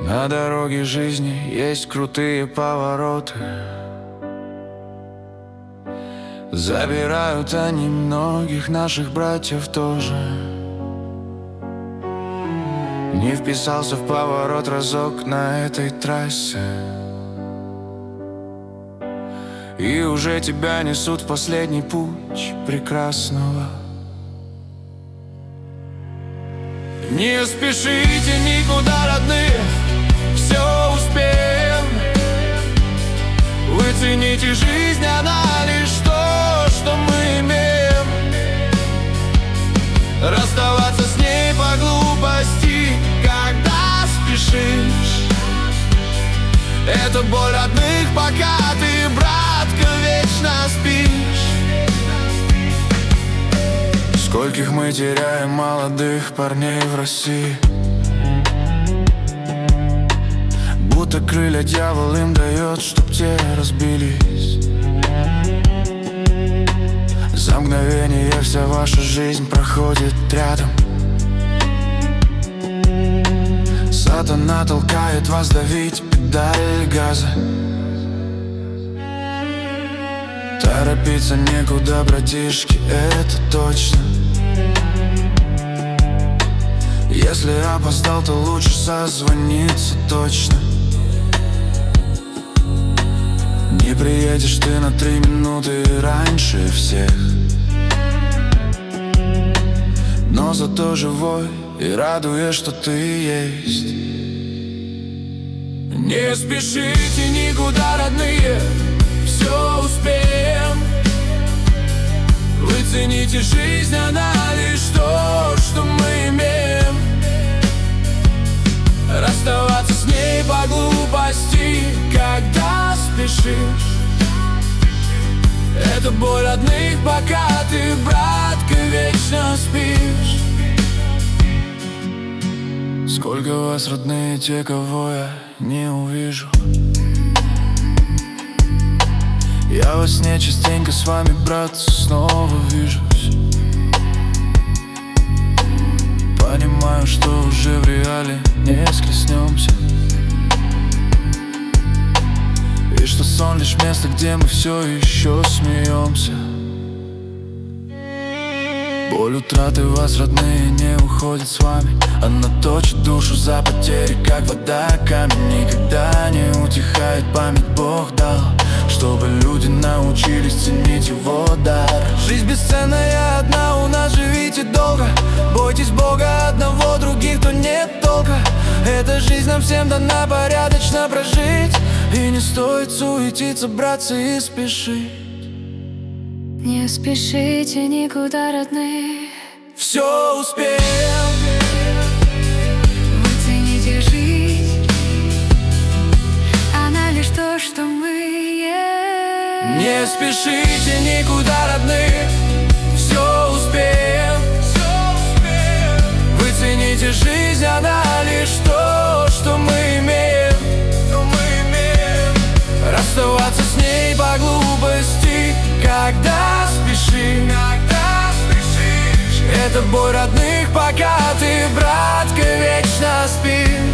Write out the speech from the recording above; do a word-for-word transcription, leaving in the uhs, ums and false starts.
На дороге жизни есть крутые повороты. Забирают они многих наших братьев тоже. Не вписался в поворот разок на этой трассе, и уже тебя несут в последний путь прекрасного. Не спешите никуда, родные, все успеем. Вы цените жизнь, она лишь то, что мы имеем. Расставаться с ней по глупости, когда спешишь, это боль родных, пока ты, братка, вечно спишь. Скольких мы теряем молодых парней в России, будто крылья дьявол им дает, чтоб те разбились. За мгновение вся ваша жизнь проходит рядом. Сатана толкает вас давить педаль газа. Торопиться некуда, братишки, это точно. Если опоздал, то лучше созвониться точно. Не приедешь ты на три минуты раньше всех, но зато живой и радуешь, что ты есть. Не спешите никуда, родные, все успеем. Вы цените жизнь, она лишь то, что мы имеем. Расставаться с ней по глупости, когда спешишь, это боль родных, пока ты, братка, вечно спишь. Сколько вас, родные, те, кого я не увижу. Я во сне частенько с вами, братцы, снова вижусь. Понимаю, что уже в реале не схлестнемся, и что сон лишь место, где мы все еще смеемся. Боль утраты вас, родные, не уходит с вами. Она точит душу за потери, как вода камень. Никогда не утихает память, Бог дал, чтобы люди научились ценить его дар. Жизнь бесценная одна, у нас живите долго. Бойтесь Бога одного, других то нет толка. Эта жизнь нам всем дана порядочно прожить, и не стоит суетиться, братцы, и спешить. Не спешите никуда, родные, все успеем. Вы цените жизнь, она лишь то, что мы есть. Не спешите никуда, родные, все успеем. Вы цените жизнь, она лишь то, что мы имеем. Расставаться с ней по глупости, когда спешишь, это боль родных, пока ты, братка, вечно спишь.